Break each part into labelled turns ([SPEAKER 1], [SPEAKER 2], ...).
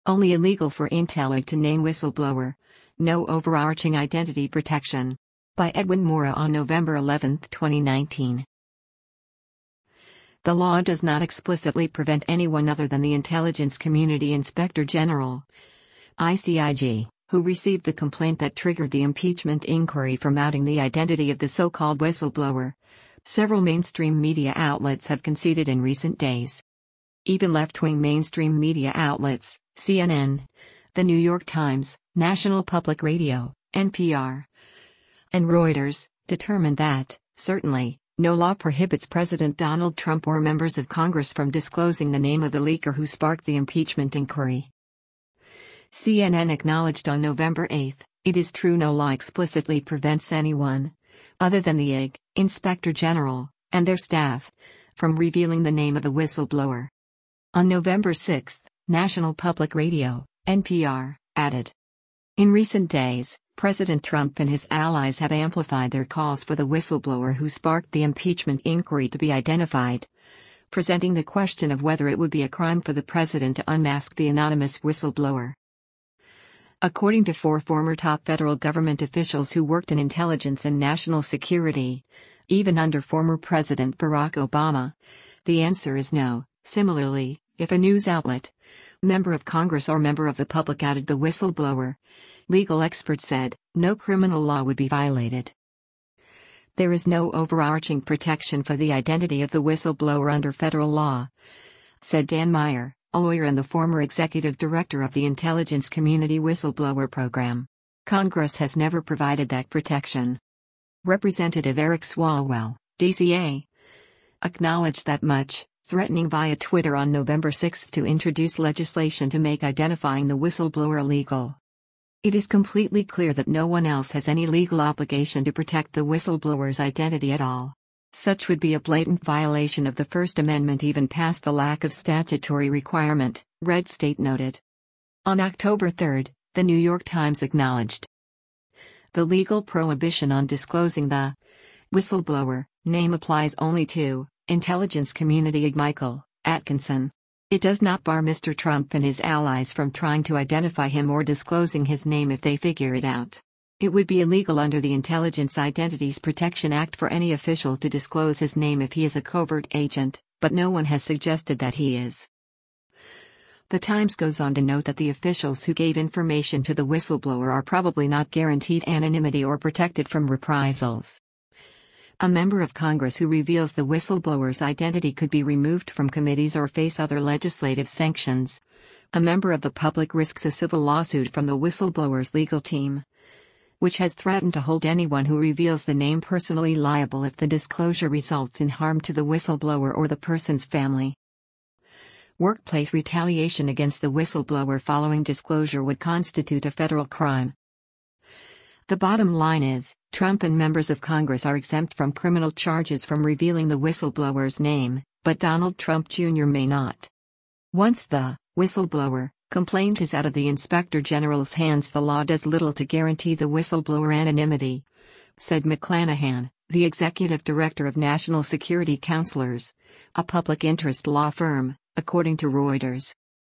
[SPEAKER 1] Only illegal for Intellig to name whistleblower. No overarching identity protection. By Edwin Mora on November 11, 2019. The law does not explicitly prevent anyone other than the Intelligence Community Inspector General, ICIG, who received the complaint that triggered the impeachment inquiry from outing the identity of the so-called whistleblower. Several mainstream media outlets have conceded in recent days. Even left-wing mainstream media outlets, CNN, The New York Times, National Public Radio, NPR, and Reuters, determined that, certainly, no law prohibits President Donald Trump or members of Congress from disclosing the name of the leaker who sparked the impeachment inquiry. CNN acknowledged on November 8, "It is true no law explicitly prevents anyone, other than the IG, Inspector General, and their staff, from revealing the name of the whistleblower." On November 6, National Public Radio, NPR, added, "In recent days, President Trump and his allies have amplified their calls for the whistleblower who sparked the impeachment inquiry to be identified, presenting the question of whether it would be a crime for the president to unmask the anonymous whistleblower." According to 4 former top federal government officials who worked in intelligence and national security, even under former President Barack Obama, the answer is no. Similarly, if a news outlet, member of Congress or member of the public outed the whistleblower, legal experts said, no criminal law would be violated. There is no overarching protection for the identity of the whistleblower under federal law, said Dan Meyer, a lawyer and the former executive director of the Intelligence Community Whistleblower Program. Congress has never provided that protection. Representative Eric Swalwell, DCA, acknowledged that much, threatening via Twitter on November 6 to introduce legislation to make identifying the whistleblower illegal. "It is completely clear that no one else has any legal obligation to protect the whistleblower's identity at all. Such would be a blatant violation of the First Amendment even past the lack of statutory requirement," Red State noted. On October 3, The New York Times acknowledged the legal prohibition on disclosing the whistleblower name applies only to Intelligence Community IG Michael Atkinson. It does not bar Mr. Trump and his allies from trying to identify him or disclosing his name if they figure it out. It would be illegal under the Intelligence Identities Protection Act for any official to disclose his name if he is a covert agent, but no one has suggested that he is. The Times goes on to note that the officials who gave information to the whistleblower are probably not guaranteed anonymity or protected from reprisals. A member of Congress who reveals the whistleblower's identity could be removed from committees or face other legislative sanctions. A member of the public risks a civil lawsuit from the whistleblower's legal team, which has threatened to hold anyone who reveals the name personally liable if the disclosure results in harm to the whistleblower or the person's family. Workplace retaliation against the whistleblower following disclosure would constitute a federal crime. The bottom line is, Trump and members of Congress are exempt from criminal charges from revealing the whistleblower's name, but Donald Trump Jr. may not. Once the whistleblower complaint is out of the Inspector General's hands, the law does little to guarantee the whistleblower anonymity, said McClanahan, the executive director of National Security Counselors, a public interest law firm, according to Reuters.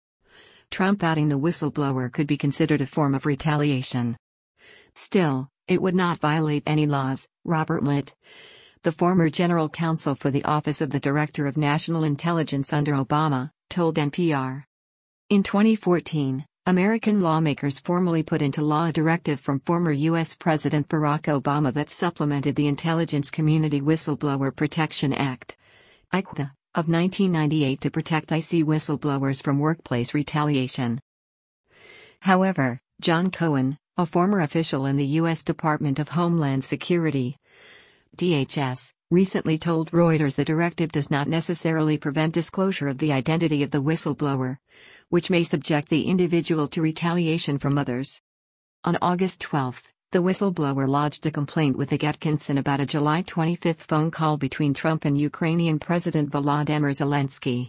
[SPEAKER 1] Trump outing the whistleblower could be considered a form of retaliation. Still, it would not violate any laws, Robert Litt, the former general counsel for the Office of the Director of National Intelligence under Obama, told NPR. In 2014, American lawmakers formally put into law a directive from former U.S. President Barack Obama that supplemented the Intelligence Community Whistleblower Protection Act, ICWA, of 1998 to protect IC whistleblowers from workplace retaliation. However, John Cohen, a former official in the U.S. Department of Homeland Security, DHS, recently told Reuters the directive does not necessarily prevent disclosure of the identity of the whistleblower, which may subject the individual to retaliation from others. On August 12, the whistleblower lodged a complaint with Atkinson about a July 25 phone call between Trump and Ukrainian President Volodymyr Zelensky.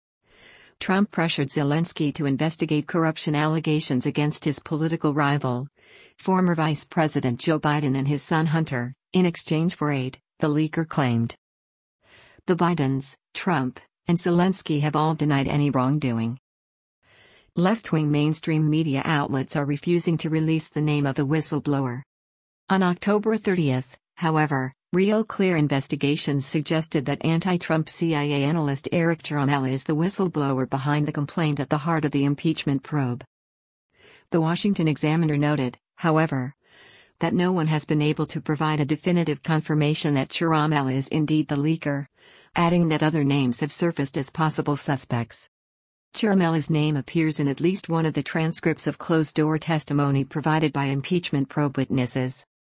[SPEAKER 1] Trump pressured Zelensky to investigate corruption allegations against his political rival, former Vice President Joe Biden, and his son Hunter, in exchange for aid, the leaker claimed. The Bidens, Trump, and Zelensky have all denied any wrongdoing. Left-wing mainstream media outlets are refusing to release the name of the whistleblower. On October 30, however, Real Clear Investigations suggested that anti-Trump CIA analyst Eric Ciaramella is the whistleblower behind the complaint at the heart of the impeachment probe. The Washington Examiner noted, however, that no one has been able to provide a definitive confirmation that Ciaramella is indeed the leaker, adding that other names have surfaced as possible suspects. Ciaramella's name appears in at least one of the transcripts of closed-door testimony provided by impeachment probe witnesses.